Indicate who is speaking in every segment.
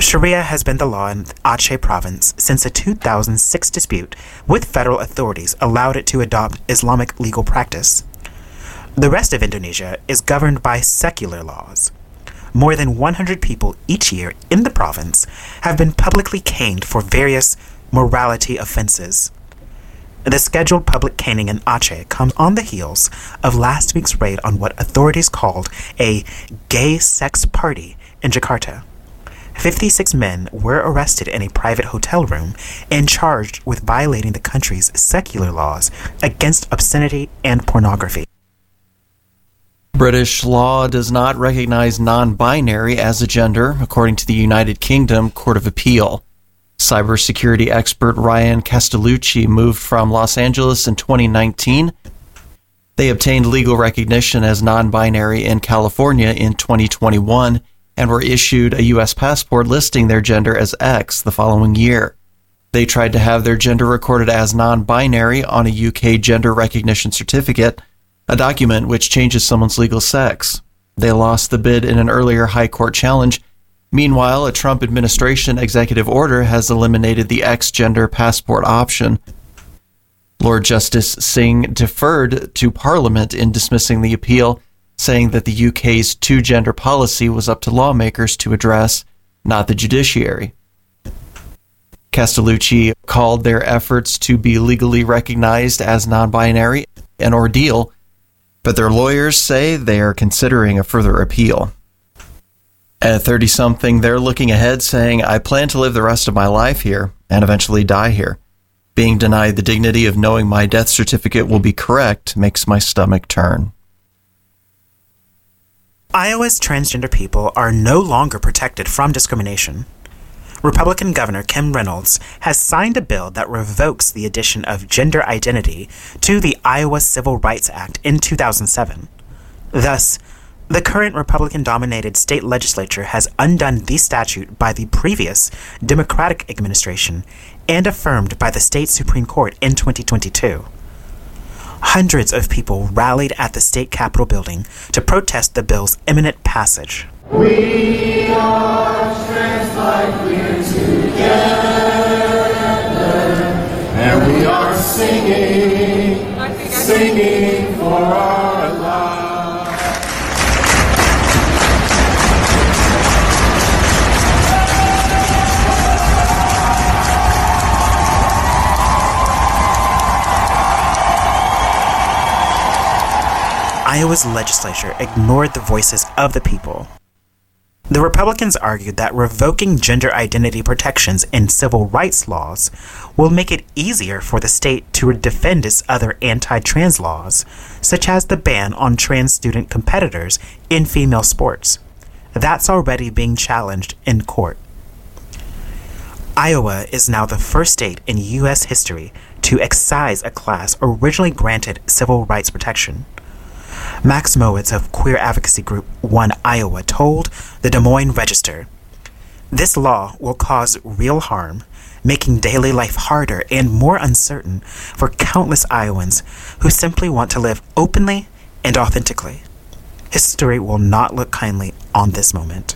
Speaker 1: Sharia has been the law in Aceh province since a 2006 dispute with federal authorities allowed it to adopt Islamic legal practice. The rest of Indonesia is governed by secular laws. More than 100 people each year in the province have been publicly caned for various morality offenses. The scheduled public caning in Aceh comes on the heels of last week's raid on what authorities called a gay sex party in Jakarta. 56 men were arrested in a private hotel room and charged with violating the country's secular laws against obscenity and pornography.
Speaker 2: British law does not recognize non-binary as a gender, according to the United Kingdom Court of Appeal. Cybersecurity expert Ryan Castellucci moved from Los Angeles in 2019. They obtained legal recognition as non-binary in California in 2021 and were issued a U.S. passport listing their gender as X the following year. They tried to have their gender recorded as non-binary on a UK gender recognition certificate, a document which changes someone's legal sex. They lost the bid in an earlier high court challenge. Meanwhile, a Trump administration executive order has eliminated the X-gender passport option. Lord Justice Singh deferred to Parliament in dismissing the appeal, saying that the UK's two-gender policy was up to lawmakers to address, not the judiciary. Castellucci called their efforts to be legally recognized as non-binary an ordeal, but their lawyers say they are considering a further appeal. At 30-something, they're looking ahead saying, I plan to live the rest of my life here and eventually die here. Being denied the dignity of knowing my death certificate will be correct makes my stomach turn.
Speaker 1: Iowa's transgender people are no longer protected from discrimination. Republican Governor Kim Reynolds has signed a bill that revokes the addition of gender identity to the Iowa Civil Rights Act in 2007. Thus, the current Republican-dominated state legislature has undone the statute by the previous Democratic administration and affirmed by the state Supreme Court in 2022. Hundreds of people rallied at the state Capitol building to protest the bill's imminent passage.
Speaker 3: We are strength like we're together, and we are singing for our lives.
Speaker 1: Iowa's legislature ignored the voices of the people. The Republicans argued that revoking gender identity protections in civil rights laws will make it easier for the state to defend its other anti-trans laws, such as the ban on trans student competitors in female sports. That's already being challenged in court. Iowa is now the first state in U.S. history to excise a class originally granted civil rights protection. Max Mowitz of queer advocacy group One Iowa told the Des Moines Register, "This law will cause real harm, making daily life harder and more uncertain for countless Iowans who simply want to live openly and authentically. History will not look kindly on this moment."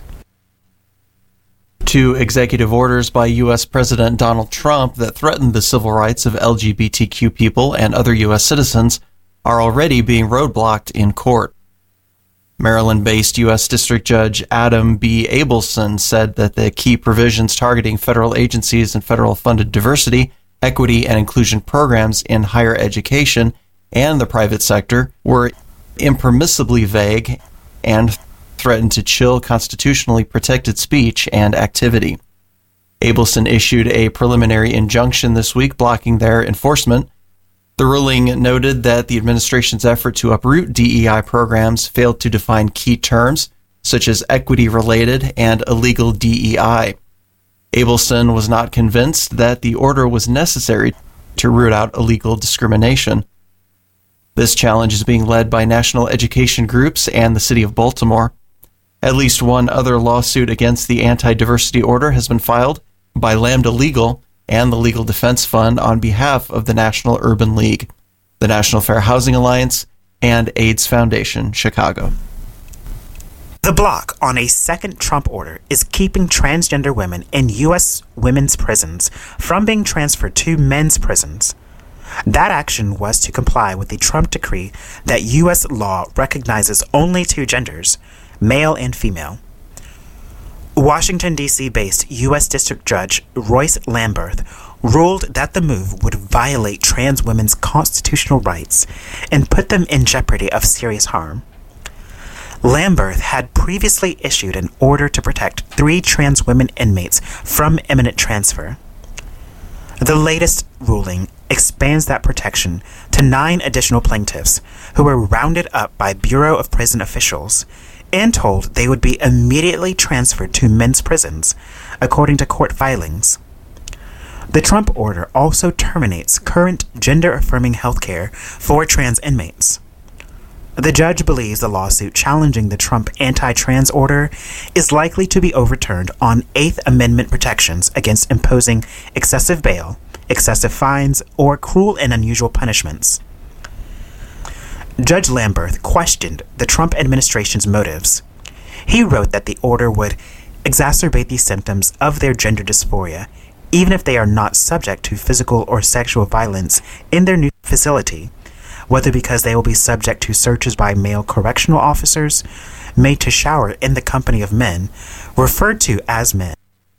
Speaker 2: Two executive orders by U.S. President Donald Trump that threatened the civil rights of LGBTQ people and other U.S. citizens are already being roadblocked in court. Maryland-based U.S. District Judge Adam B. Abelson said that the key provisions targeting federal agencies and federal-funded diversity, equity, and inclusion programs in higher education and the private sector were impermissibly vague and threatened to chill constitutionally protected speech and activity. Abelson issued a preliminary injunction this week blocking their enforcement. The ruling noted that the administration's effort to uproot DEI programs failed to define key terms, such as equity-related and illegal DEI. Abelson was not convinced that the order was necessary to root out illegal discrimination. This challenge is being led by national education groups and the city of Baltimore. At least one other lawsuit against the anti-diversity order has been filed by Lambda Legal and the Legal Defense Fund on behalf of the National Urban League, the National Fair Housing Alliance, and AIDS Foundation, Chicago.
Speaker 1: The block on a second Trump order is keeping transgender women in U.S. women's prisons from being transferred to men's prisons. That action was to comply with the Trump decree that U.S. law recognizes only two genders, male and female. Washington, D.C.-based U.S. District Judge Royce Lamberth ruled that the move would violate trans women's constitutional rights and put them in jeopardy of serious harm. Lamberth had previously issued an order to protect 3 trans women inmates from imminent transfer. The latest ruling expands that protection to 9 additional plaintiffs who were rounded up by Bureau of Prison officials and told they would be immediately transferred to men's prisons, according to court filings. The Trump order also terminates current gender-affirming health care for trans inmates. The judge believes the lawsuit challenging the Trump anti-trans order is likely to be overturned on Eighth Amendment protections against imposing excessive bail, excessive fines, or cruel and unusual punishments. Judge Lamberth questioned the Trump administration's motives. He wrote that the order would exacerbate the symptoms of their gender dysphoria, even if they are not subject to physical or sexual violence in their new facility, whether because they will be subject to searches by male correctional officers, made to shower in the company of men, referred to as men.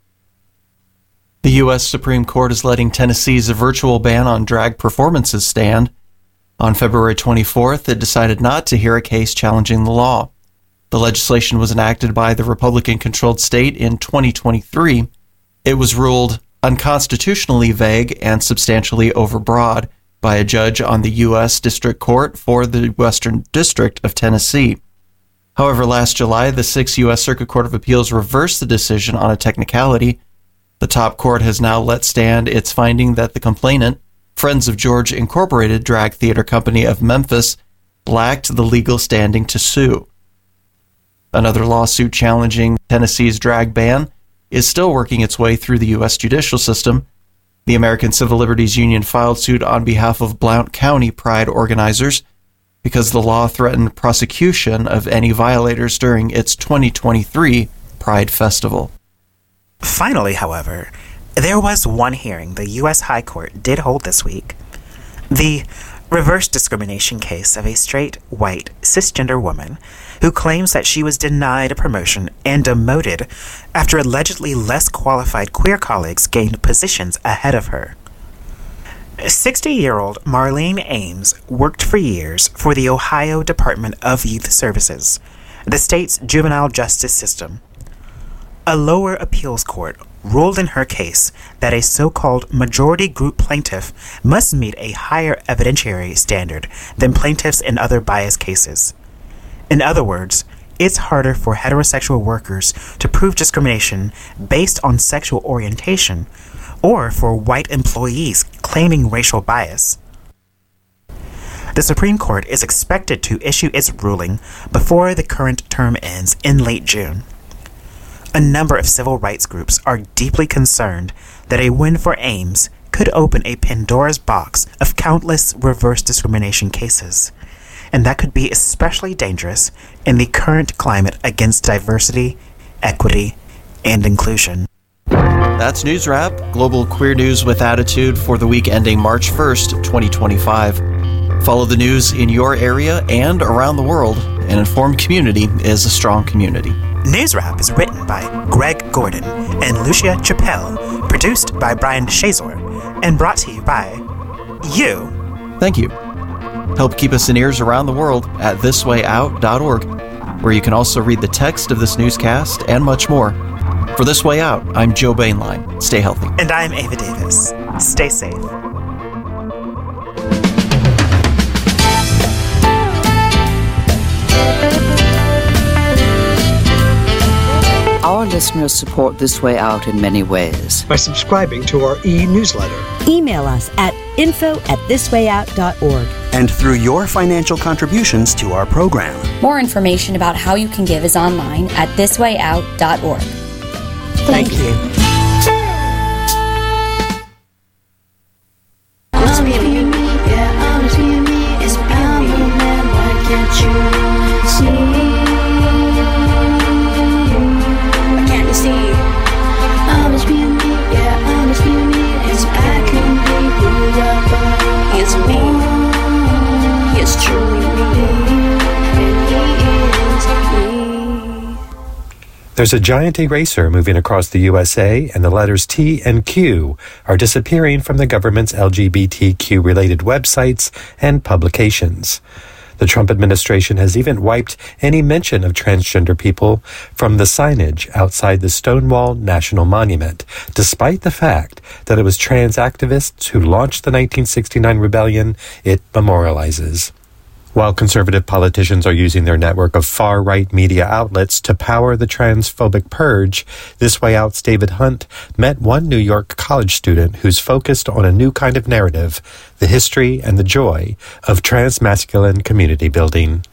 Speaker 2: The U.S. Supreme Court is letting Tennessee's virtual ban on drag performances stand. On February 24th, it decided not to hear a case challenging the law. The legislation was enacted by the Republican-controlled state in 2023. It was ruled unconstitutionally vague and substantially overbroad by a judge on the U.S. District Court for the Western District of Tennessee. However, last July, the 6th U.S. Circuit Court of Appeals reversed the decision on a technicality. The top court has now let stand its finding that the complainant, Friends of George Incorporated drag theater company of Memphis, lacked the legal standing to sue. Another lawsuit challenging Tennessee's drag ban is still working its way through the U.S. judicial system. The American Civil Liberties Union filed suit on behalf of Blount County Pride organizers because the law threatened prosecution of any violators during its 2023 Pride Festival.
Speaker 1: Finally, however, there was one hearing the U.S. High Court did hold this week. The reverse discrimination case of a straight, white, cisgender woman who claims that she was denied a promotion and demoted after allegedly less qualified queer colleagues gained positions ahead of her. 60-year-old Marlene Ames worked for years for the Ohio Department of Youth Services, the state's juvenile justice system. A lower appeals court ruled in her case that a so-called majority group plaintiff must meet a higher evidentiary standard than plaintiffs in other bias cases. In other words, it's harder for heterosexual workers to prove discrimination based on sexual orientation or for white employees claiming racial bias. The Supreme Court is expected to issue its ruling before the current term ends in late June. A number of civil rights groups are deeply concerned that a win for Ames could open a Pandora's box of countless reverse discrimination cases, and that could be especially dangerous in the current climate against diversity, equity, and inclusion.
Speaker 2: That's News Wrap, global queer news with attitude for the week ending March 1st, 2025. Follow the news in your area and around the world. An informed community is a strong community.
Speaker 1: News Wrap is written by Greg Gordon and Lucia Chappelle, produced by Brian Shazor, and brought to you by you.
Speaker 2: Thank you. Help keep us in ears around the world at thiswayout.org, where you can also read the text of this newscast and much more. For This Way Out, I'm Joe Bainline. Stay healthy.
Speaker 1: And I'm Ava Davis. Stay safe.
Speaker 4: Our listeners support This Way Out in many ways.
Speaker 5: By subscribing to our e-newsletter.
Speaker 6: Email us at info@thiswayout.org.
Speaker 7: And through your financial contributions to our program.
Speaker 8: More information about how you can give is online at thiswayout.org.
Speaker 6: Thank you.
Speaker 9: Can't you see? There's a giant eraser moving across the USA, and the letters T and Q are disappearing from the government's LGBTQ-related websites and publications. The Trump administration has even wiped any mention of transgender people from the signage outside the Stonewall National Monument, despite the fact that it was trans activists who launched the 1969 rebellion it memorializes. While conservative politicians are using their network of far-right media outlets to power the transphobic purge, This Way Out's David Hunt met one New York college student who's focused on a new kind of narrative, the history and the joy of transmasculine community building.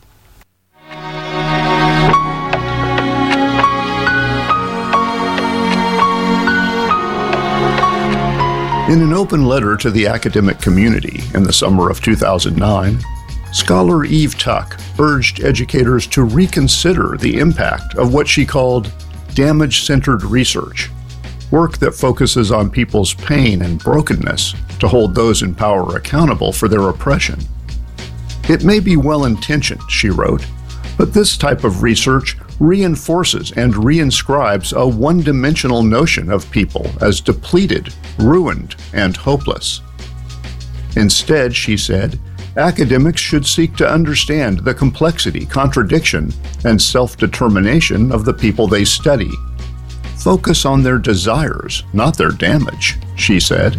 Speaker 10: In an open letter to the academic community in the summer of 2009, scholar Eve Tuck urged educators to reconsider the impact of what she called damage-centered research, work that focuses on people's pain and brokenness to hold those in power accountable for their oppression. It may be well-intentioned, she wrote, but this type of research reinforces and reinscribes a one-dimensional notion of people as depleted, ruined, and hopeless. Instead, she said, academics should seek to understand the complexity, contradiction, and self-determination of the people they study. Focus on their desires, not their damage, she said.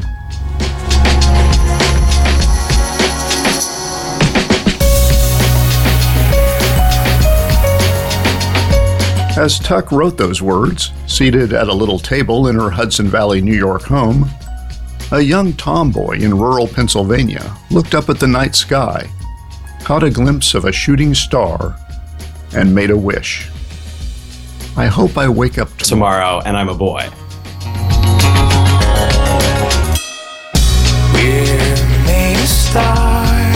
Speaker 10: As Tuck wrote those words, seated at a little table in her Hudson Valley, New York home, a young tomboy in rural Pennsylvania looked up at the night sky, caught a glimpse of a shooting star, and made a wish. I hope I wake up tomorrow
Speaker 11: and I'm a boy.
Speaker 3: We're made of stars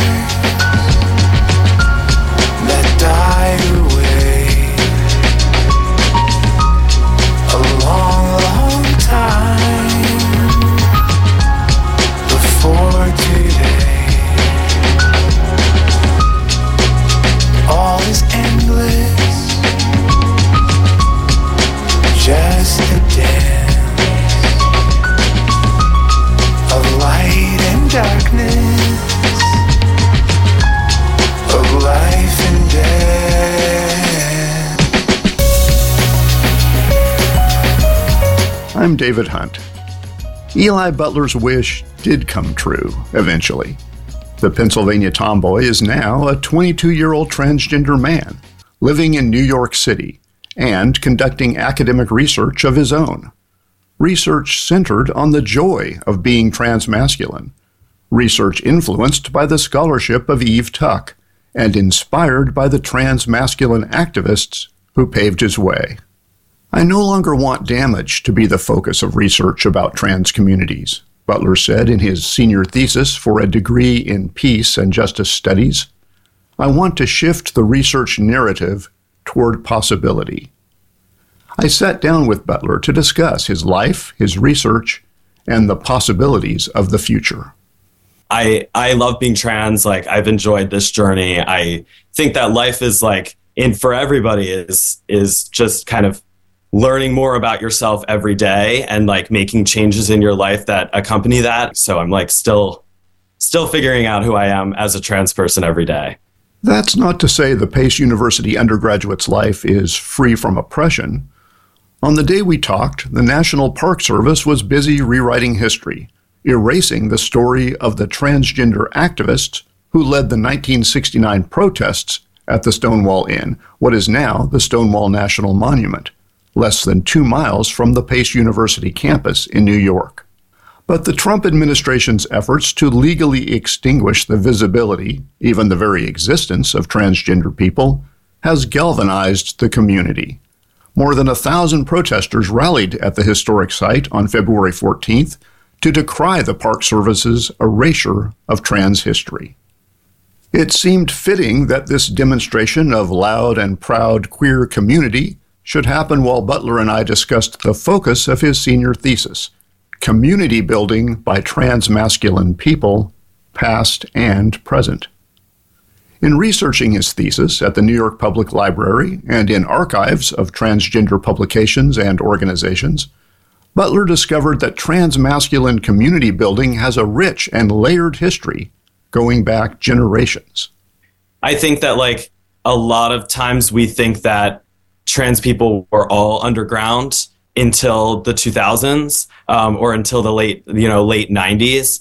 Speaker 3: that die away a long, long time before today. All is endless, just a dance of light and darkness, of life and death.
Speaker 10: I'm David Hunt. Eli Butler's wish did come true, eventually. The Pennsylvania tomboy is now a 22-year-old transgender man living in New York City and conducting academic research of his own. Research centered on the joy of being transmasculine. Research influenced by the scholarship of Eve Tuck and inspired by the transmasculine activists who paved his way. I no longer want damage to be the focus of research about trans communities, Butler said in his senior thesis for a degree in peace and justice studies. I want to shift the research narrative toward possibility. I sat down with Butler to discuss his life, his research, and the possibilities of the future.
Speaker 11: I love being trans. Like, I've enjoyed this journey. I think that life is for everybody is just kind of learning more about yourself every day and making changes in your life that accompany that. So I'm still figuring out who I am as a trans person every day.
Speaker 10: That's not to say the Pace University undergraduate's life is free from oppression. On the day we talked, the National Park Service was busy rewriting history, erasing the story of the transgender activists who led the 1969 protests at the Stonewall Inn, what is now the Stonewall National Monument, less than 2 miles from the Pace University campus in New York. But the Trump administration's efforts to legally extinguish the visibility, even the very existence of transgender people, has galvanized the community. More than 1,000 protesters rallied at the historic site on February 14th to decry the Park Service's erasure of trans history. It seemed fitting that this demonstration of loud and proud queer community should happen while Butler and I discussed the focus of his senior thesis, community building by transmasculine people, past and present. In researching his thesis at the New York Public Library and in archives of transgender publications and organizations, Butler discovered that transmasculine community building has a rich and layered history going back generations.
Speaker 11: I think that like a lot of times we think that trans people were all underground until the 2000s or until the late 90s.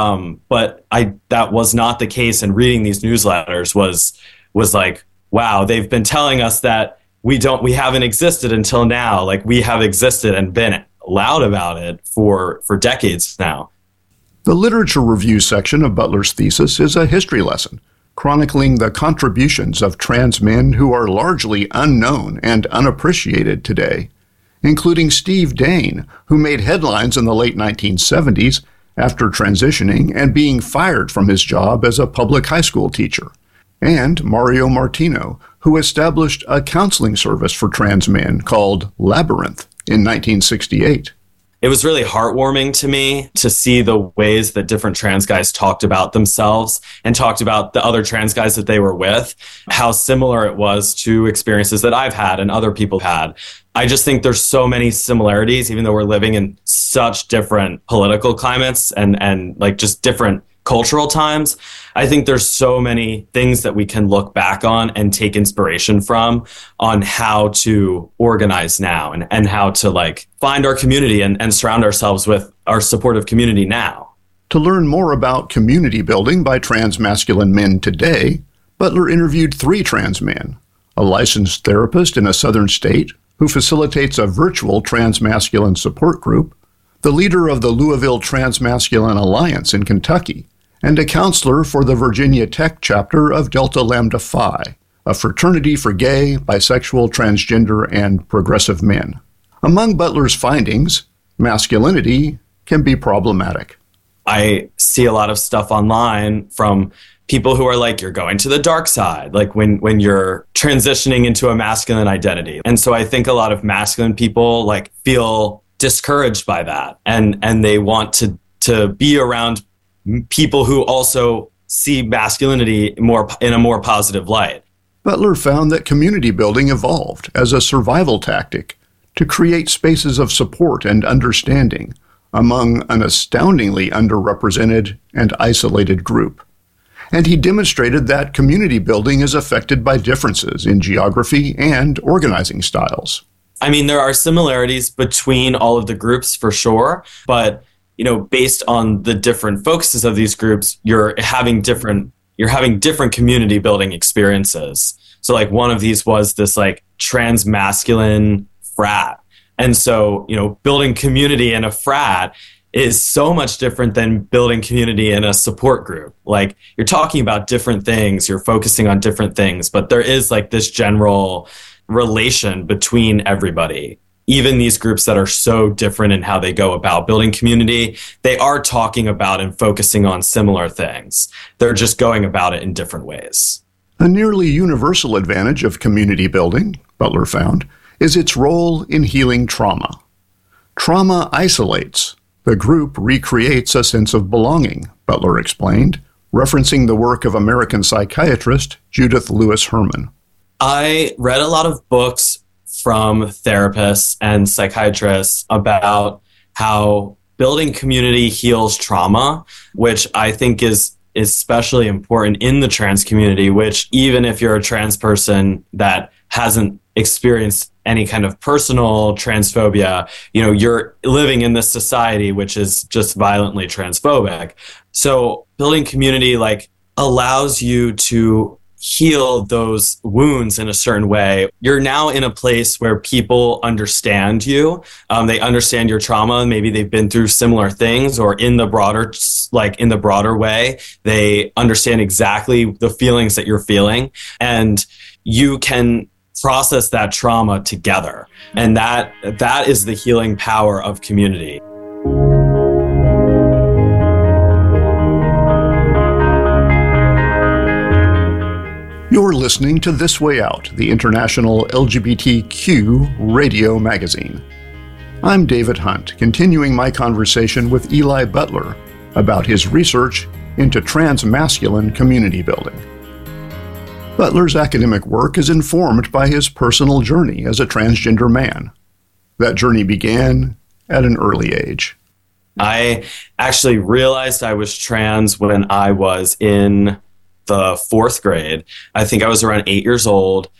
Speaker 11: But that was not the case. And reading these newsletters was like, wow, they've been telling us that we haven't existed until now. Like we have existed and been loud about it for decades now.
Speaker 10: The literature review section of Butler's thesis is a history lesson, chronicling the contributions of trans men who are largely unknown and unappreciated today, including Steve Dane, who made headlines in the late 1970s after transitioning and being fired from his job as a public high school teacher, and Mario Martino, who established a counseling service for trans men called Labyrinth in 1968.
Speaker 11: It was really heartwarming to me to see the ways that different trans guys talked about themselves and talked about the other trans guys that they were with, how similar it was to experiences that I've had and other people had. I just think there's so many similarities, even though we're living in such different political climates and like just different cultural times. I think there's so many things that we can look back on and take inspiration from on how to organize now and how to like find our community and surround ourselves with our supportive community now.
Speaker 10: To learn more about community building by transmasculine men today, Butler interviewed 3 trans men, a licensed therapist in a southern state who facilitates a virtual transmasculine support group, the leader of the Louisville Transmasculine Alliance in Kentucky, and a counselor for the Virginia Tech chapter of Delta Lambda Phi, a fraternity for gay, bisexual, transgender, and progressive men. Among Butler's findings, masculinity can be problematic.
Speaker 11: I see a lot of stuff online from people who are like, you're going to the dark side, like when you're transitioning into a masculine identity. And so I think a lot of masculine people like feel discouraged by that and they want to be around people who also see masculinity in a more positive light.
Speaker 10: Butler found that community building evolved as a survival tactic to create spaces of support and understanding among an astoundingly underrepresented and isolated group. And he demonstrated that community building is affected by differences in geography and organizing styles.
Speaker 11: I mean, there are similarities between all of the groups for sure, but based on the different focuses of these groups, you're having different community building experiences. So like one of these was this like transmasculine frat. And so, building community in a frat is so much different than building community in a support group. Like you're talking about different things, you're focusing on different things, but there is like this general relation between everybody. Even these groups that are so different in how they go about building community, they are talking about and focusing on similar things. They're just going about it in different ways.
Speaker 10: A nearly universal advantage of community building, Butler found, is its role in healing trauma. Trauma isolates. The group recreates a sense of belonging, Butler explained, referencing the work of American psychiatrist Judith Lewis Herman.
Speaker 11: I read a lot of books from therapists and psychiatrists about how building community heals trauma, which I think is especially important in the trans community, which even if you're a trans person that hasn't experienced any kind of personal transphobia, you're living in this society which is just violently transphobic. So building community like allows you to heal those wounds in a certain way. You're now in a place where people understand you. They understand your trauma. Maybe they've been through similar things, or in the broader way, they understand exactly the feelings that you're feeling, and you can process that trauma together. And that is the healing power of community.
Speaker 10: You're listening to This Way Out, the international LGBTQ radio magazine. I'm David Hunt, continuing my conversation with Eli Butler about his research into transmasculine community building. Butler's academic work is informed by his personal journey as a transgender man. That journey began at an early age.
Speaker 11: I actually realized I was trans when I was in the 4th grade. I think I was around 8 years old.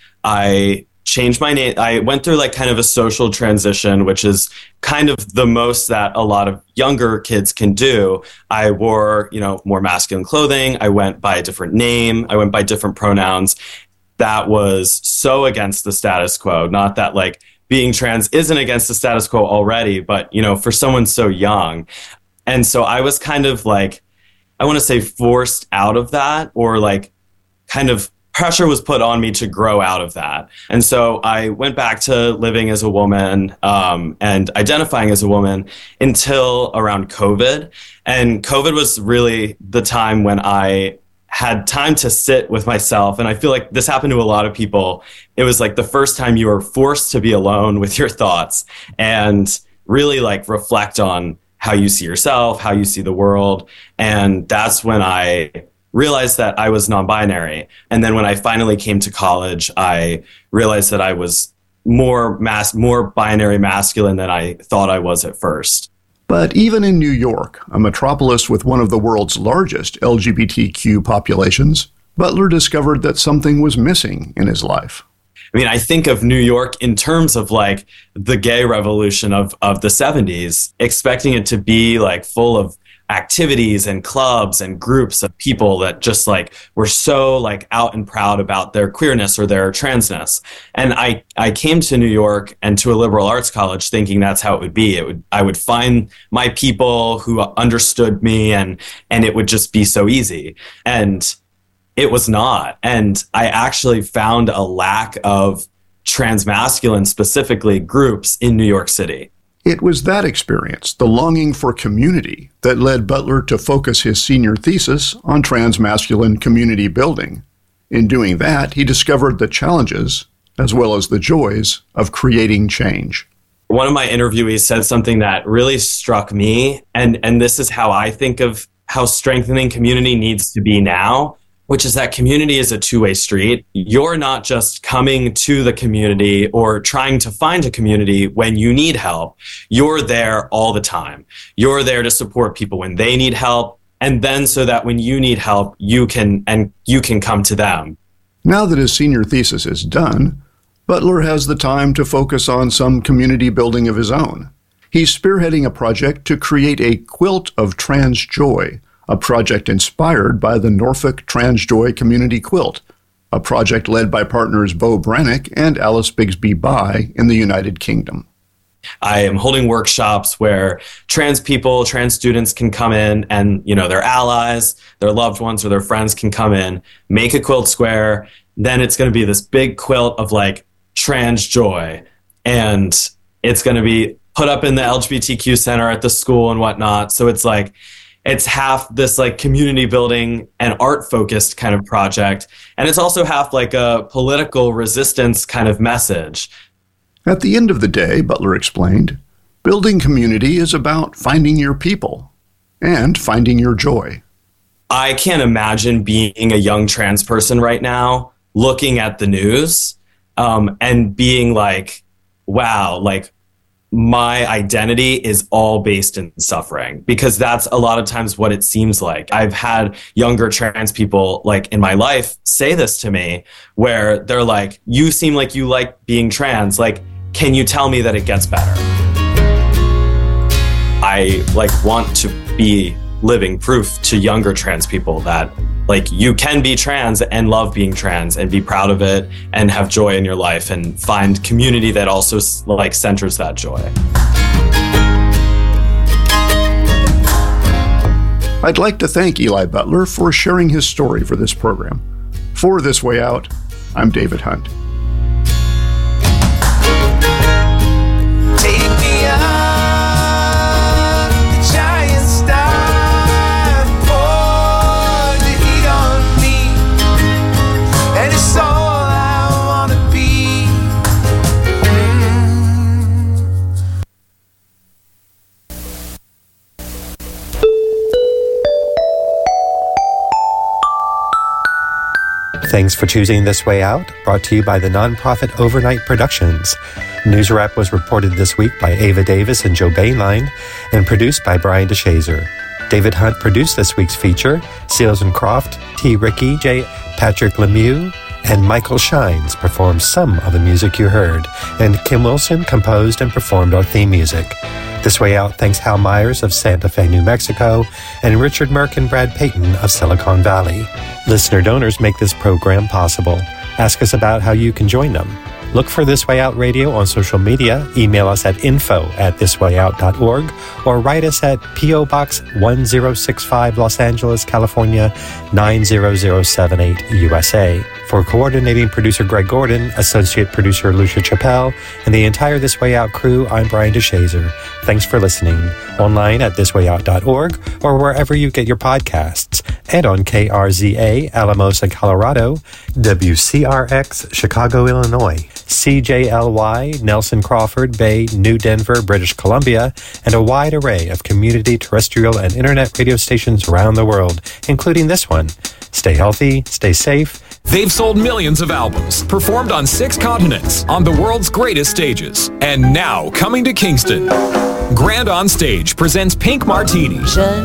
Speaker 11: I changed my name. I went through like kind of a social transition, which is kind of the most that a lot of younger kids can do. I wore, more masculine clothing. I went by a different name. I went by different pronouns. That was so against the status quo. Not that like being trans isn't against the status quo already, but, for someone so young. And so I was kind of like, I want to say forced out of that, or like kind of pressure was put on me to grow out of that. And so I went back to living as a woman and identifying as a woman until around COVID. And COVID was really the time when I had time to sit with myself. And I feel like this happened to a lot of people. It was like the first time you were forced to be alone with your thoughts and really like reflect on how you see yourself, how you see the world. And that's when I realized that I was non-binary. And then when I finally came to college, I realized that I was more binary masculine than I thought I was at first.
Speaker 10: But even in New York, a metropolis with one of the world's largest LGBTQ populations, Butler discovered that something was missing in his life.
Speaker 11: I mean, I think of New York in terms of like the gay revolution of the 70s, expecting it to be like full of activities and clubs and groups of people that just like were so like out and proud about their queerness or their transness. And I came to New York and to a liberal arts college thinking that's how it would be. I would find my people who understood me and it would just be so easy. And it was not. And I actually found a lack of transmasculine, specifically groups in New York City.
Speaker 10: It was that experience, the longing for community, that led Butler to focus his senior thesis on transmasculine community building. In doing that, he discovered the challenges, as well as the joys, of creating change.
Speaker 11: One of my interviewees said something that really struck me, and this is how I think of how strengthening community needs to be now, which is that community is a two-way street. You're not just coming to the community or trying to find a community when you need help. You're there all the time. You're there to support people when they need help, and then so that when you need help, you can come to them.
Speaker 10: Now that his senior thesis is done, Butler has the time to focus on some community building of his own. He's spearheading a project to create a quilt of trans joy, a project inspired by the Norfolk Trans Joy Community Quilt, a project led by partners Bo Brannick and Alice Bigsby Bye in the United Kingdom.
Speaker 11: I am holding workshops where trans people, trans students can come in and, their allies, their loved ones, or their friends can come in, make a quilt square. Then it's going to be this big quilt of like trans joy. And it's going to be put up in the LGBTQ center at the school and whatnot. So it's like, it's half this like community building and art focused kind of project. And it's also half like a political resistance kind of message.
Speaker 10: At the end of the day, Butler explained, building community is about finding your people and finding your joy.
Speaker 11: I can't imagine being a young trans person right now, looking at the news and being like, wow, like, my identity is all based in suffering, because that's a lot of times what it seems like. I've had younger trans people like in my life say this to me, where they're like, you seem like you like being trans. Like, can you tell me that it gets better? I like want to be living proof to younger trans people that like you can be trans and love being trans and be proud of it and have joy in your life and find community that also like centers that joy.
Speaker 10: I'd like to thank Eli Butler for sharing his story for this program. For This Way Out, I'm David Hunt.
Speaker 9: Thanks for choosing This Way Out, brought to you by the nonprofit Overnight Productions. News Wrap was reported this week by Ava Davis and Joe Bainline and produced by Brian DeShazer. David Hunt produced this week's feature. Seals and Croft, T. Ricky, J. Patrick Lemieux, and Michael Shines performed some of the music you heard, and Kim Wilson composed and performed our theme music. This Way Out thanks Hal Myers of Santa Fe, New Mexico, and Richard Merck and Brad Payton of Silicon Valley. Listener donors make this program possible. Ask us about how you can join them. Look for This Way Out Radio on social media, email us at info@thiswayout.org, or write us at P.O. Box 1065, Los Angeles, California, 90078, USA. For coordinating producer Greg Gordon, associate producer Lucia Chappelle, and the entire This Way Out crew, I'm Brian DeShazer. Thanks for listening. Online at thiswayout.org or wherever you get your podcasts, and on KRZA, Alamosa, Colorado, WCRX, Chicago, Illinois, CJLY, Nelson Crawford Bay, New Denver, British Columbia, and a wide array of community terrestrial and internet radio stations around the world, including this one. Stay healthy, stay safe.
Speaker 12: They've sold millions of albums, performed on 6 continents, on the world's greatest stages, and now coming to Kingston. Grand On Stage presents Pink Martini,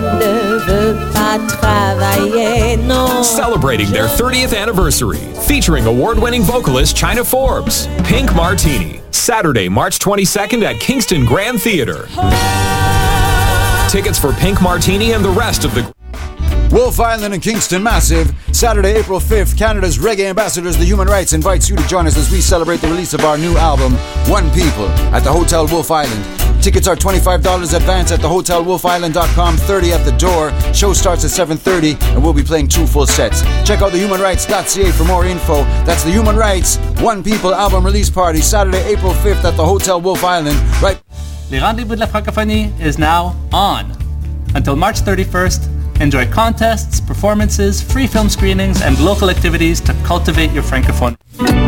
Speaker 12: celebrating their 30th anniversary, featuring award-winning vocalist China Forbes. Pink Martini, Saturday, March 22nd at Kingston Grand Theater. Tickets for Pink Martini and the rest of the
Speaker 13: Wolf Island and Kingston Massive, Saturday, April 5th, Canada's Reggae Ambassadors, the Human Rights, invites you to join us as we celebrate the release of our new album, One People, at the Hotel Wolf Island. Tickets are $25 advance at thehotelwolfisland.com, $30 at the door. Show starts at 7:30, and we'll be playing 2 full sets. Check out thehumanrights.ca for more info. That's The Human Rights One People album release party, Saturday, April 5th at the Hotel Wolf Island. Right.
Speaker 14: Le Rendez-vous de la Francophonie is now on. Until March 31st, enjoy contests, performances, free film screenings, and local activities to cultivate your Francophone.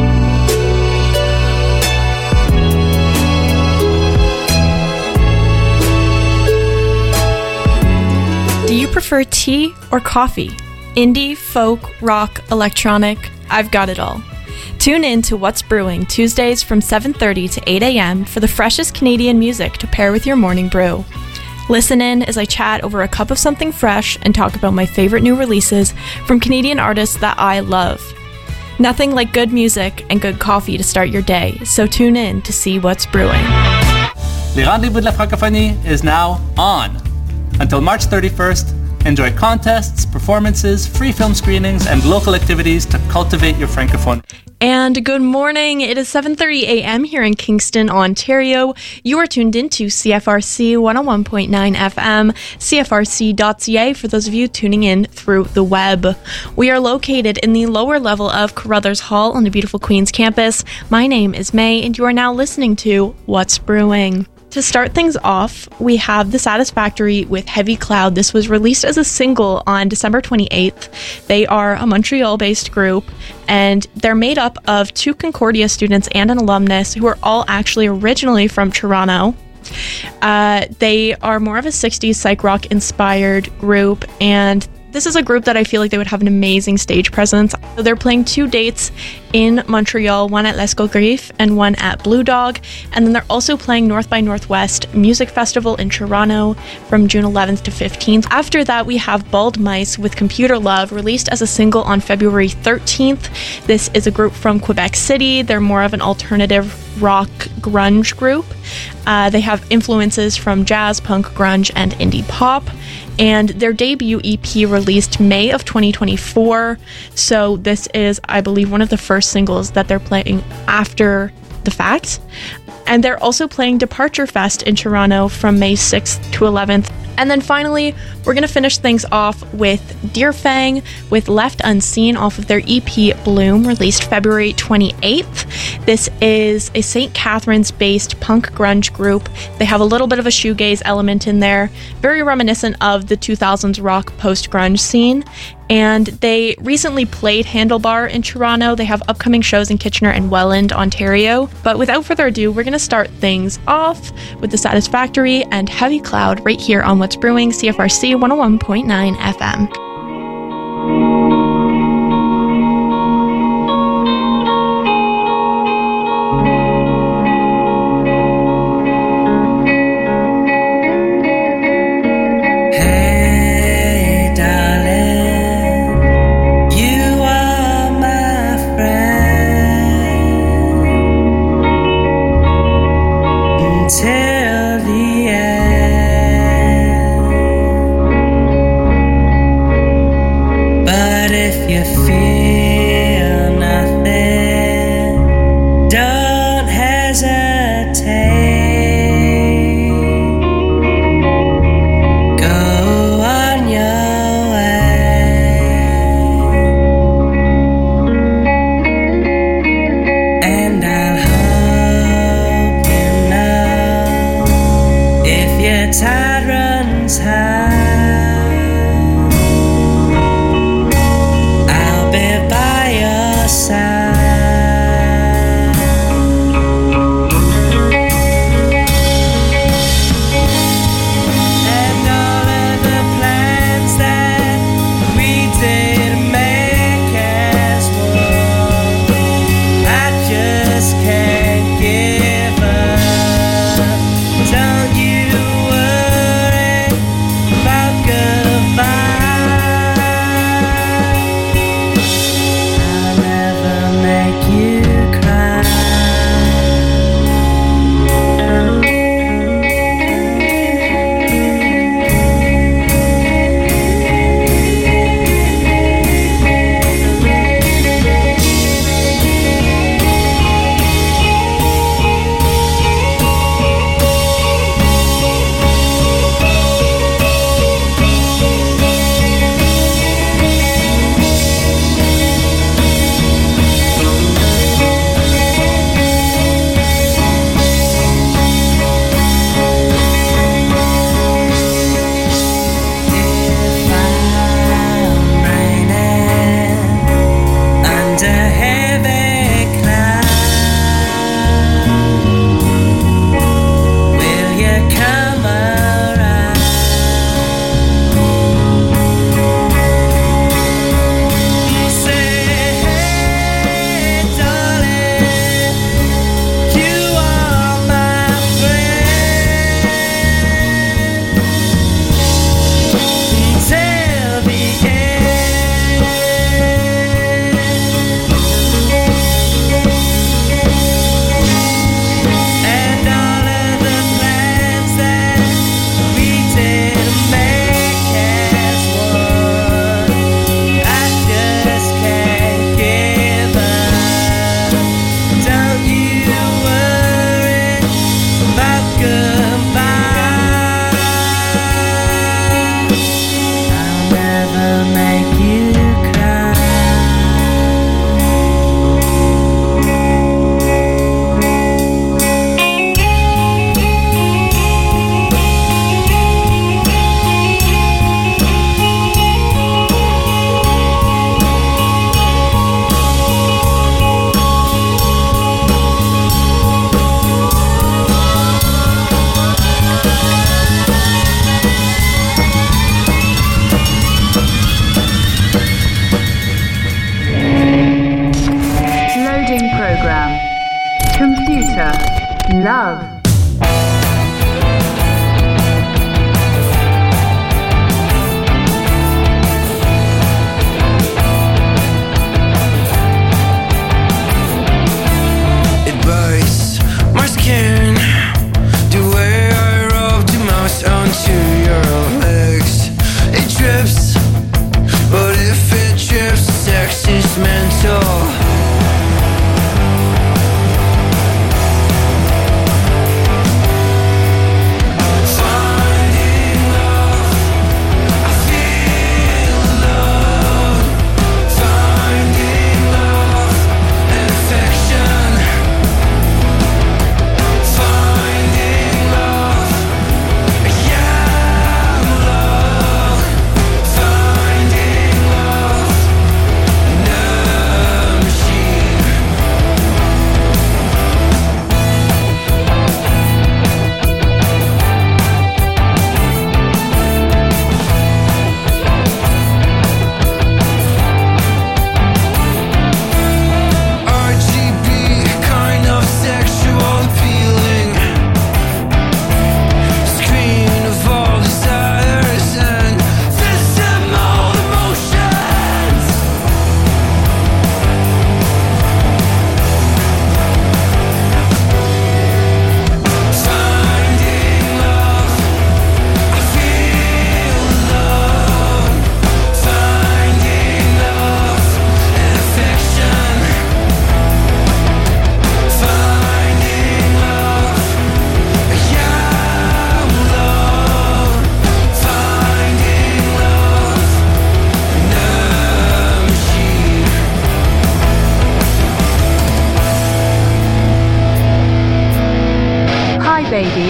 Speaker 15: Do you prefer tea or coffee? Indie, folk, rock, electronic? I've got it all. Tune in to What's Brewing Tuesdays from 7:30 to 8 a.m. for the freshest Canadian music to pair with your morning brew. Listen in as I chat over a cup of something fresh and talk about my favorite new releases from Canadian artists that I love. Nothing like good music and good coffee to start your day, so tune in to see what's brewing.
Speaker 14: Le Rendez-vous de la Francophonie is now on. Until March 31st, enjoy contests, performances, free film screenings, and local activities to cultivate your Francophone.
Speaker 15: And good morning. It is 7:30 a.m. here in Kingston, Ontario. You are tuned into CFRC 101.9 FM, CFRC.ca for those of you tuning in through the web. We are located in the lower level of Carruthers Hall on the beautiful Queen's campus. My name is May, and you are now listening to What's Brewing. To start things off, we have The Satisfactory with Heavy Cloud. This was released as a single on December 28th. They are a Montreal-based group, and they're made up of 2 Concordia students and an alumnus who are all actually originally from Toronto. They are more of a 60s psych rock inspired group, and this is a group that I feel like they would have an amazing stage presence. So they're playing 2 dates in Montreal, one at L'Escaux Griffe and one at Blue Dog. And then they're also playing North by Northwest Music Festival in Toronto from June 11th to 15th. After that, we have Bald Mice with Computer Love, released as a single on February 13th. This is a group from Quebec City. They're more of an alternative rock grunge group. They have influences from jazz, punk, grunge, and indie pop. And their debut EP released May of 2024. So this is, I believe, one of the first singles that they're playing after the fact. And they're also playing Departure Fest in Toronto from May 6th to 11th. And then finally, we're going to finish things off with Deer Fang with Left Unseen off of their EP Bloom, released February 28th. This is a St. Catharines-based punk grunge group. They have a little bit of a shoegaze element in there, very reminiscent of the 2000s rock post-grunge scene. And they recently played Handlebar in Toronto. They have upcoming shows in Kitchener and Welland, Ontario. But without further ado, we're going to start things off with The Satisfactory and Heavy Cloud right here on What's Brewing, CFRC 101.9 FM.
Speaker 16: tide runs high, I'll be by your side. Can't give up. Don't you worry.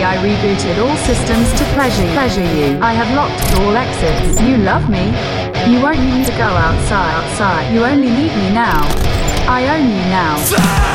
Speaker 17: I rebooted all systems to pleasure you. I have locked all exits. You love me. You won't need to go outside. You only need me now. I own you now.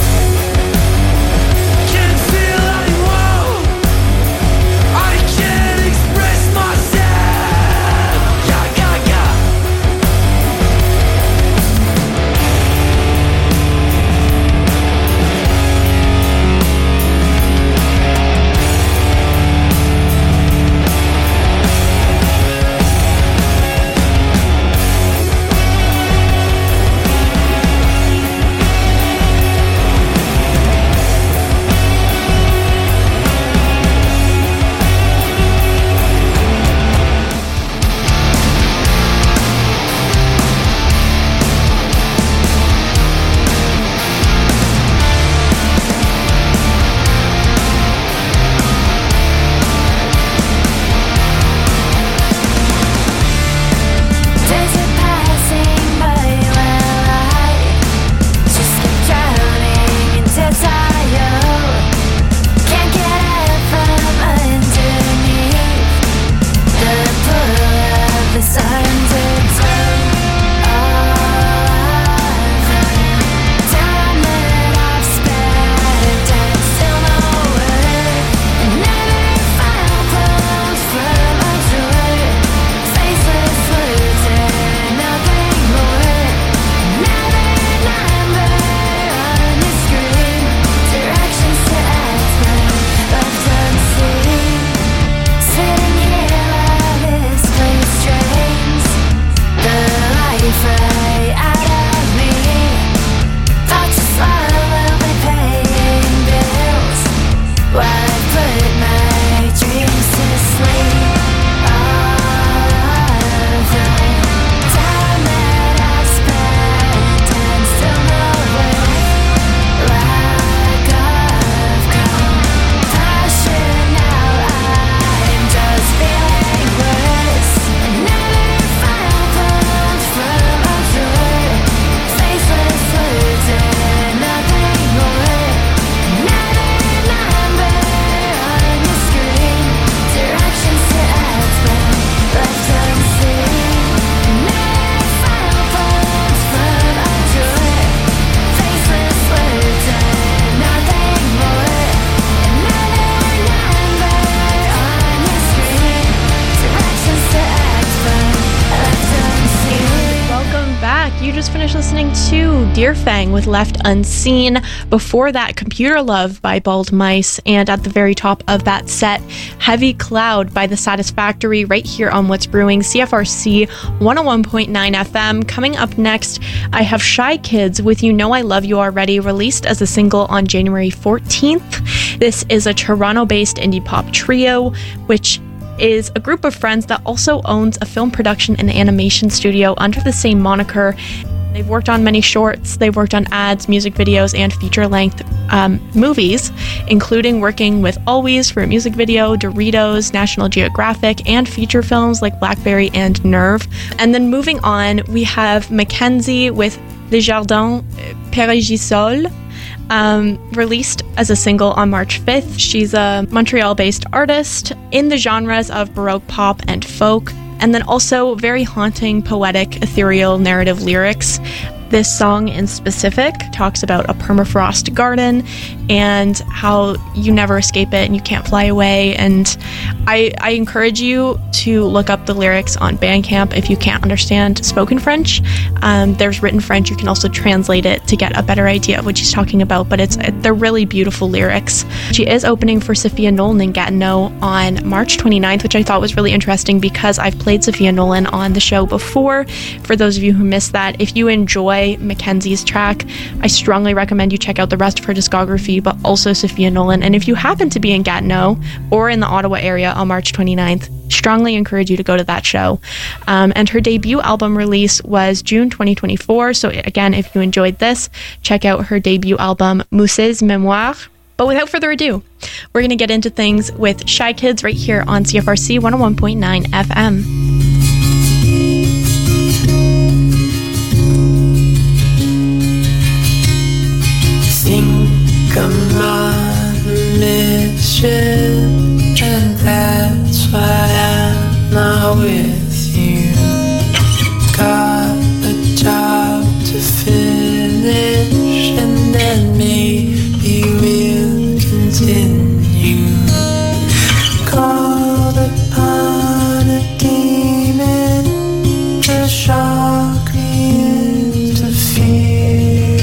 Speaker 15: Deer Fang with Left Unseen. Before that, Computer Love by Bald Mice. And at the very top of that set, Heavy Cloud by The Satisfactory, right here on What's Brewing, CFRC 101.9 FM. Coming up next, I have Shy Kids with You Know I Love You Already, released as a single on January 14th. This is a Toronto-based indie pop trio, which is a group of friends that also owns a film production and animation studio under the same moniker. They've worked on many shorts, they've worked on ads, music videos, and feature-length movies, including working with Always for a music video, Doritos, National Geographic, and feature films like Blackberry and Nerve. And then moving on, we have Mackenzie with Les Jardins Périgisol, released as a single on March 5th. She's a Montreal-based artist in the genres of Baroque pop and folk, and then also very haunting, poetic, ethereal narrative lyrics. This song in specific talks about a permafrost garden and how you never escape it and you can't fly away. And I encourage you to look up the lyrics on Bandcamp if you can't understand spoken French. There's written French. You can also translate it to get a better idea of what she's talking about, but they're really beautiful lyrics. She is opening for Sophia Nolan in Gatineau on March 29th, which I thought was really interesting because I've played Sophia Nolan on the show before. For those of you who missed that, if you enjoy Mackenzie's track, I strongly recommend you check out the rest of her discography, but also Sophia Nolan. And if you happen to be in Gatineau or in the Ottawa area on March 29th, strongly encourage you to go to that show. And her debut album release was June 2024. So again, if you enjoyed this, check out her debut album, Mousse's Mémoire. But without further ado, we're going to get into things with Shy Kids right here on CFRC 101.9 FM.
Speaker 16: I'm not meant ship, and that's why I'm not with you. Got a job to finish, and then maybe we'll continue. Called upon a demon to shock me into fear.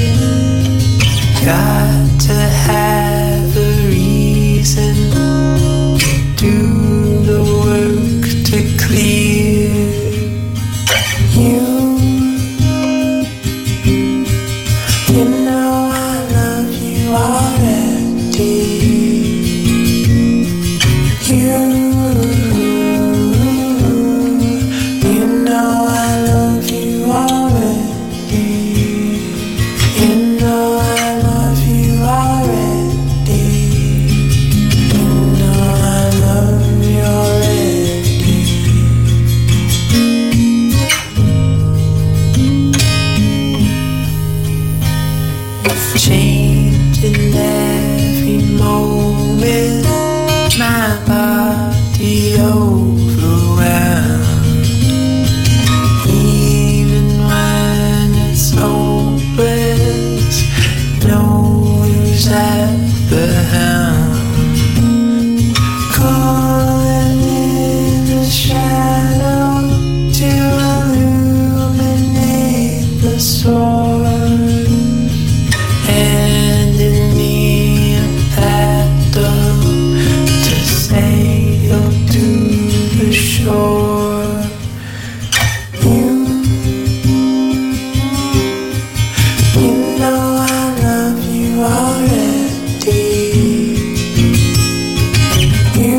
Speaker 16: Got to have a reason to do the work to clear you. You know I love you already. You know I love you already. You know I love you already. You know I love you already. Changing every moment, my body overwhelmed. Even when it's hopeless, know who's at the helm. Calling in the shadow to illuminate the sword. Handing me a paddle to sail to the shore. You know I love you already. You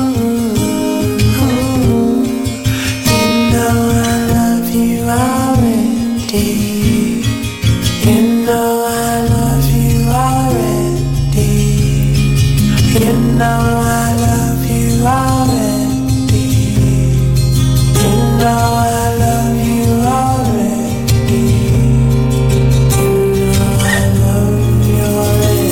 Speaker 16: know I love you already. You know I love you already. You know I love you already. You know I love you already. You know I love you already.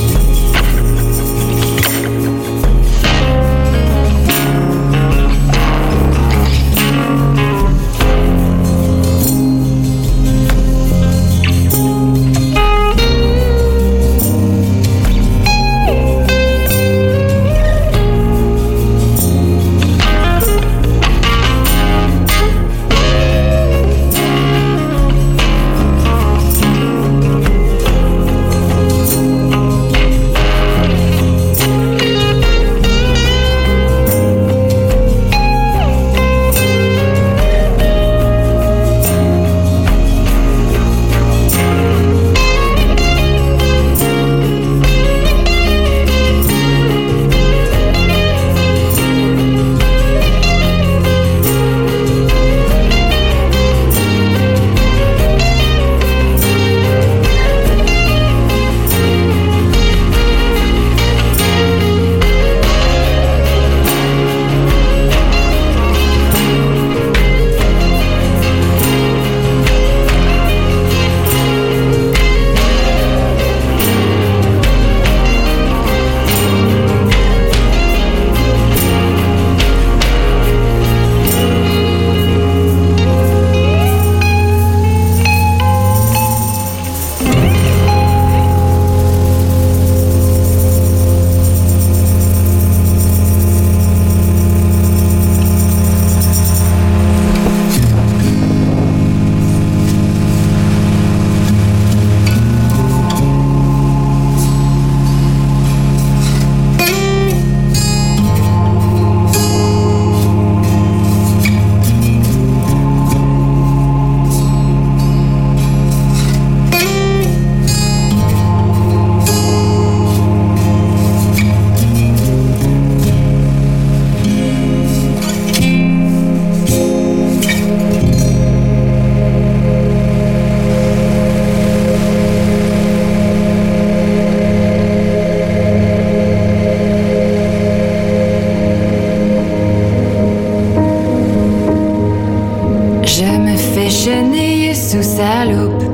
Speaker 17: sa loupe.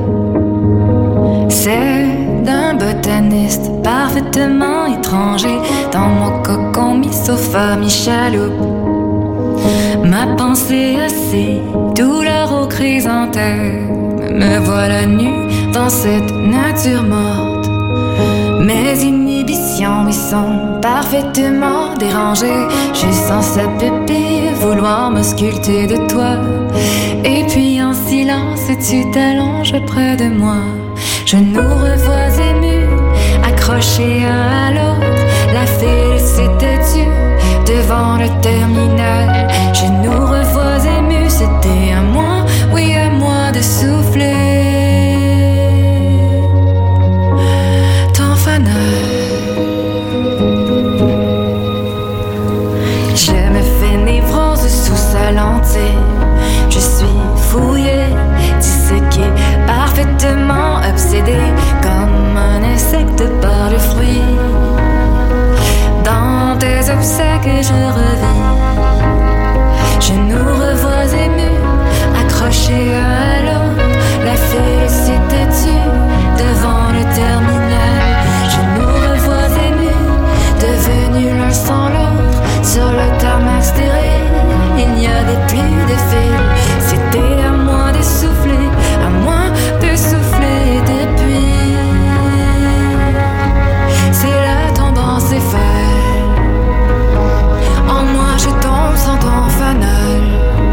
Speaker 17: C'est d'un botaniste parfaitement étranger dans mon
Speaker 18: sofa mi-chaloupe. Ma pensée assez douleur aux chrysanthèmes. Me voilà nue dans cette nature morte. Mes inhibitions y sont parfaitement dérangées. Je sens sa pupille vouloir me sculpter de toi. Et puis en silence tu t'allonges près de moi. Je nous revois émus, accrochés un à l'autre. La file s'était tue devant le terminal. Je nous revois émus, c'était à moi, oui à moi de souffler. Ton fanal. Je me fais névrose sous sa lentille. Je suis fouillée, disséquée, parfaitement obsédée, comme un insecte par le fruit. Dans tes obsèques je revis. Je nous revois émus, accrochés un à l'autre. La félicité tue devant le terminal. Je nous revois émus, devenus l'un sans l'autre. Sur le tarmac stérile, il n'y avait plus de fil. C'était à moi de souffler, à moi de souffler depuis. C'est la tendance céphale. En moi je tombe sans ton fanal.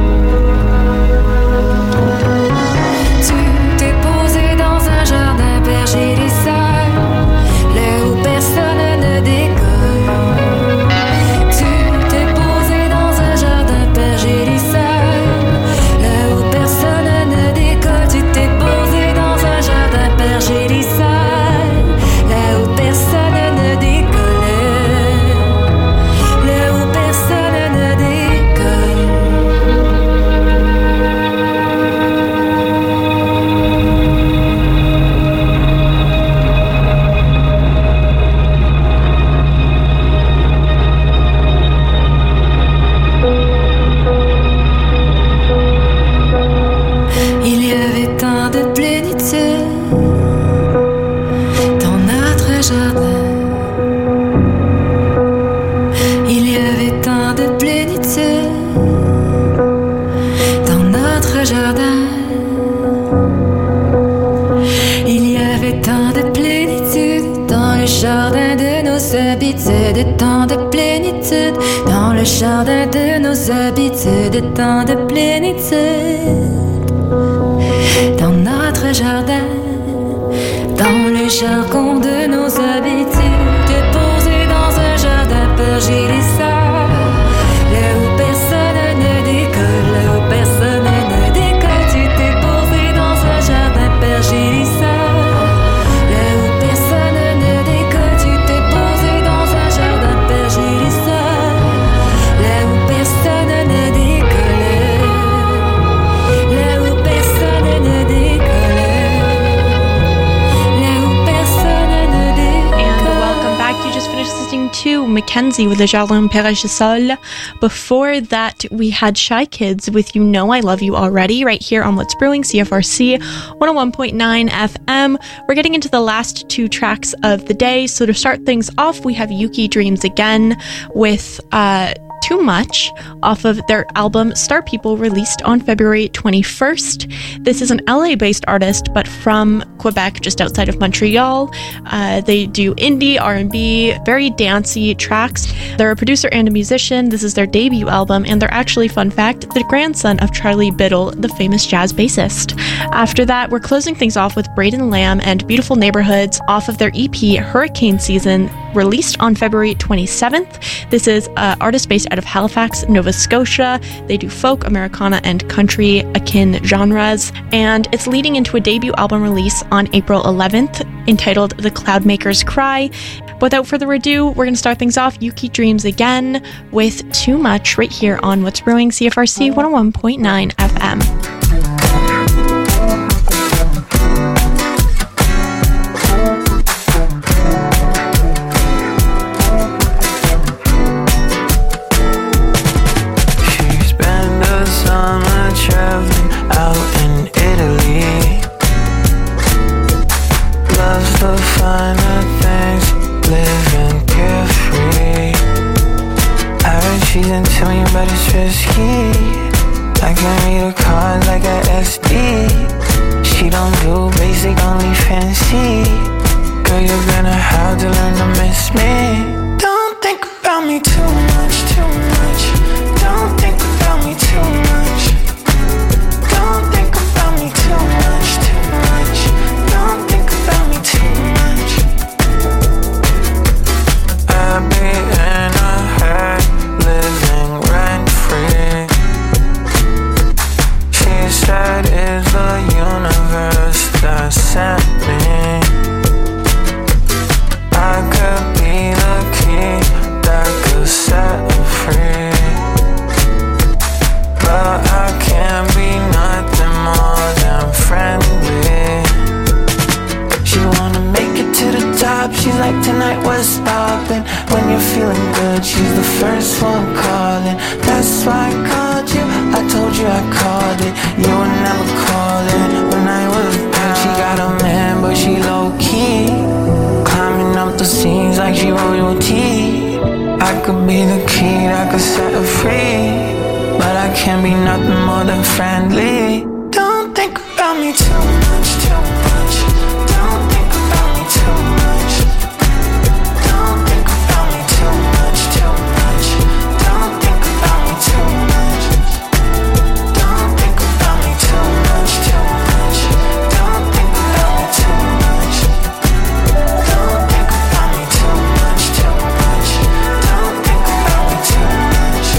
Speaker 18: Tu t'es posé dans un jardin pergélisal, là où personne ne décolle. Tu t'es posé dans un jardin pergélisal, là où personne ne décolle. Tu t'es posé dans un jardin pergélisal, là où personne ne décolle. Là où personne ne décolle. Il y avait tant de plénitude dans notre jardin. Il y avait tant de plénitude dans notre jardin. Il y avait tant de plénitude dans le jardin de nos habitudes. Tant de plénitude dans le jardin de nos habitudes. Tant de plénitude dans notre jardin, dans le jargon de nos habitudes. Posé dans un jardin pergélisal, là où personne ne décolle, là où personne ne décolle. Tu t'es posé dans un jardin pergélisal, là où personne ne décolle. Tu t'es posé dans un jardin pergélisal, là où personne ne décolle, là où personne ne décolle, là où personne ne décolle.
Speaker 15: And welcome back. You just finished listening to Mackenzie with the Jardin Pergélisal. Before that, we had Shy Kids with You Know I Love You Already right here on What's Brewing, CFRC 101.9 FM. We're getting into the last two tracks of the day. So to start things off, we have Yuki Dreams Again with Too Much off of their album Star People, released on February 21st. This is an LA-based artist, but from Quebec, just outside of Montreal. They do indie, R&B, very dancey tracks. They're a producer and a musician. This is their debut album, and they're actually, fun fact, the grandson of Charlie Biddle, the famous jazz bassist. After that, we're closing things off with Braden Lamb and Beautiful Neighborhoods off of their EP Hurricane Season, released on February 27th. This is an artist based out of Halifax, Nova Scotia. They do folk, Americana, and country akin genres, and it's leading into a debut album release on April 11th entitled The Cloudmaker's Cry. Without further ado, we're going to start things off. Yuki Dreams Again with Too Much right here on What's Brewing, CFRC 101.9 FM.
Speaker 16: Traveling out in Italy, loves the finer things, living carefree. but it's risky. I can read her cards like a SD. She don't do basic, only fancy. Girl, you're gonna have to learn to miss me. Don't think about me too much, too much. Don't think about me too much. Don't think about me too much, too much. Don't think about me too much. I've been in her head, living rent free. She said it's the universe that sent me. I could be the key that could set her free. But I can't be nothing more than friendly. She wanna make it to the top. She's like, tonight what's stopping? When you're feeling good, she's the first one calling. That's why I called you. I told you I called it. You were never calling when I was down. She got a man, but she low-key, climbing up the scenes like she royalty. I could be the key that could set her free, but I can't be nothing more than friendly. Don't think about me too much, too much. Don't think about me too much. Don't think about me too much, too much. Don't think about me too much. Don't think about me too much, too much. Don't think about me too much. Don't think about me too much, too much. Don't think about me too much.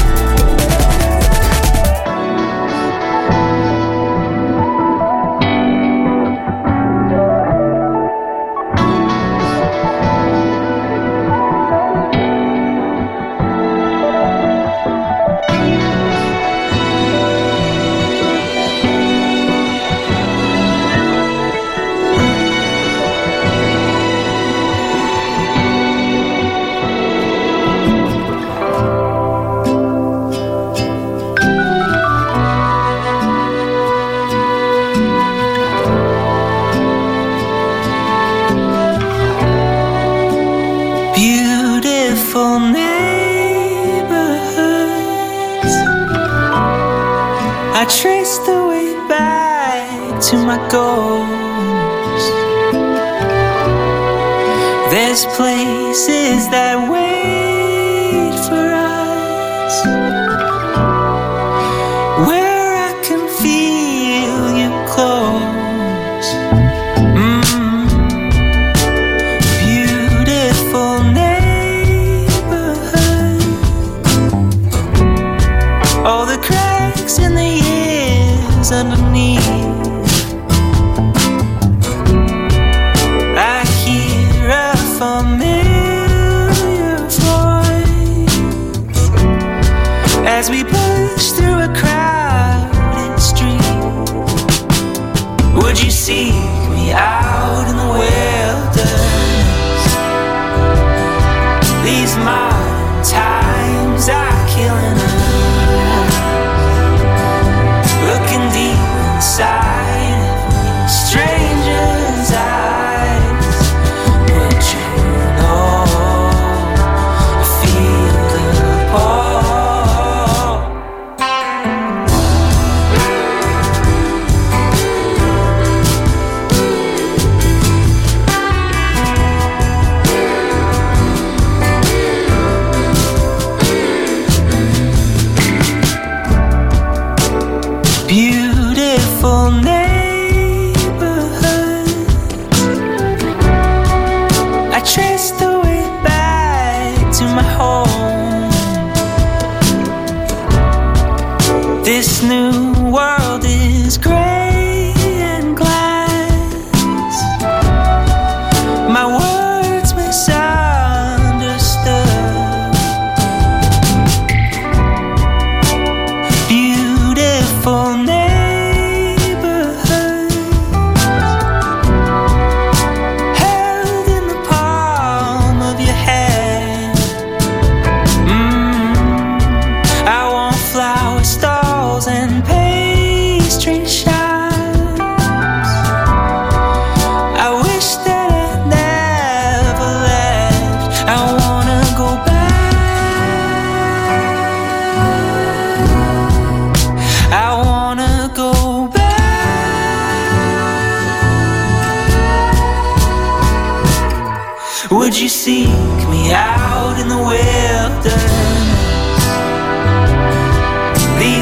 Speaker 16: Beautiful neighborhoods. I trace the way back to my goals. There's places that wait for us, where I can feel you close. Beautiful neighborhood. All the cracks in the years underneath. I hear a familiar voice as we push through a crowded street. Would you seek me out in the wilderness? These modern times are killing us. Looking deep inside of strangers' eyes, but you know I feel the pull. Beautiful neighborhood. I trace the way back to my home. This new world is gray and glass. My words misunderstood. Beautiful neighborhood, held in the palm of your hand. I want flower stalls and pastry shops.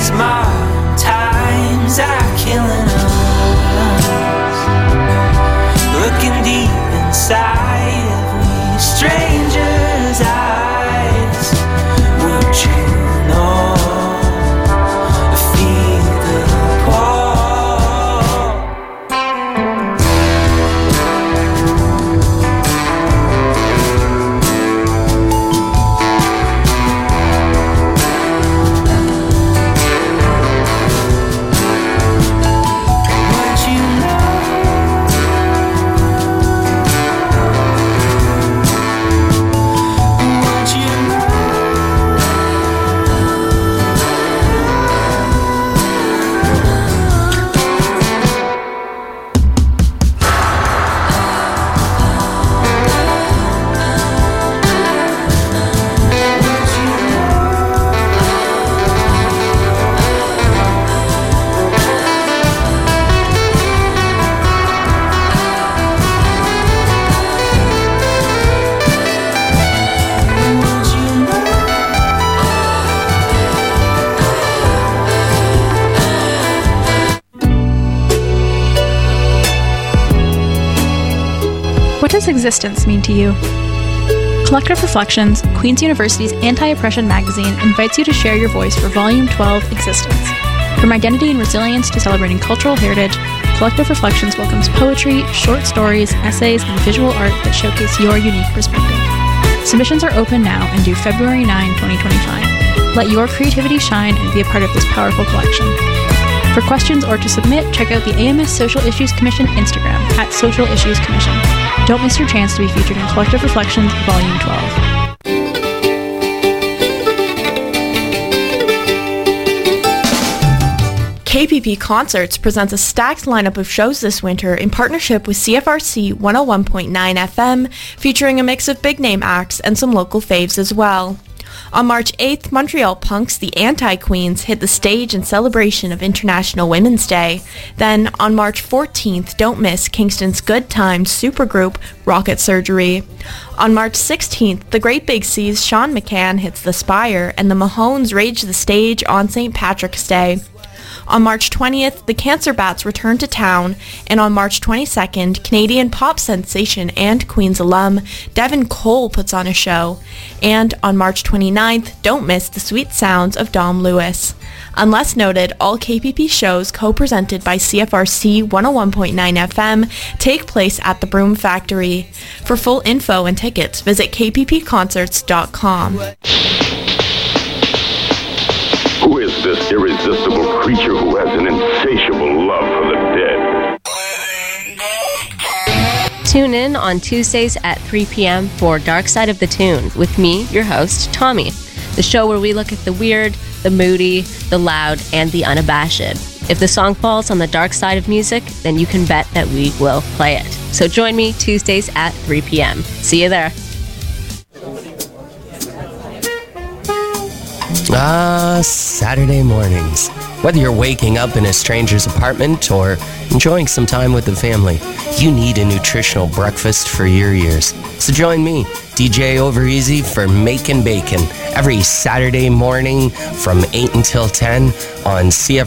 Speaker 16: these modern times are killing us. Looking deep inside every stranger's eyes. Would you know? Feel the pull.
Speaker 19: What does existence mean to you? Collective Reflections, Queen's University's anti-oppression magazine, invites you to share your voice for Volume 12, Existence. From identity and resilience to celebrating cultural heritage, Collective Reflections welcomes poetry, short stories, essays, and visual art that showcase your unique perspective. Submissions are open now and due February 9, 2025. Let your creativity shine and be a part of this powerful collection. For questions or to submit, check out the AMS Social Issues Commission Instagram at Social Issues Commission. Don't miss your chance to be featured in Collective Reflections Volume 12.
Speaker 15: KPP Concerts presents a stacked lineup of shows this winter in partnership with CFRC 101.9 FM, featuring a mix of big-name acts and some local faves as well. On March 8th, Montreal punks The Anti-Queens hit the stage in celebration of International Women's Day. Then, on March 14th, don't miss Kingston's good timed supergroup Rocket Surgery. On March 16th, the Great Big C's Sean McCann hits the Spire and the Mahones rage the stage on St. Patrick's Day. On March 20th, the Cancer Bats return to town, and on March 22nd, Canadian pop sensation and Queen's alum Devin Cole puts on a show. And on March 29th, don't miss the sweet sounds of Dom Lewis. Unless noted, all KPP shows co-presented by CFRC 101.9 FM take place at the Broom Factory. For full info and tickets, visit kppconcerts.com.
Speaker 20: Who is this irresistible creature who has an insatiable love for the dead?
Speaker 21: Tune in on Tuesdays at 3 p.m. for Dark Side of the Tune with me, your host, Tommy, the show where we look at the weird, the moody, the loud, and the unabashed. If the song falls on the dark side of music, then you can bet that we will play it. So join me Tuesdays at 3 p.m. See you there.
Speaker 22: Saturday mornings. Whether you're waking up in a stranger's apartment or enjoying some time with the family, you need a nutritional breakfast for your ears. So join me, DJ Overeasy, for Makin' Bacon every Saturday morning from 8 until 10 on CF